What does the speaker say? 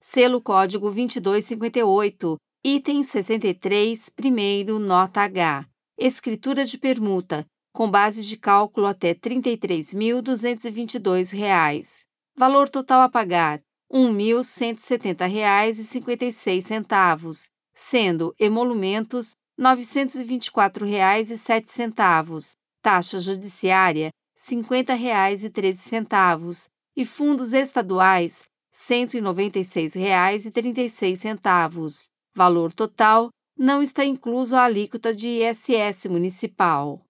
selo código 2258, item 63, primeiro, nota H. Escritura de permuta, com base de cálculo até R$ 33.222. Valor total a pagar: R$ 1.170,56, sendo emolumentos R$ 924,07, taxa judiciária R$ 50,13 e fundos estaduais R$ 196,36. Valor total não está incluso a alíquota de ISS municipal.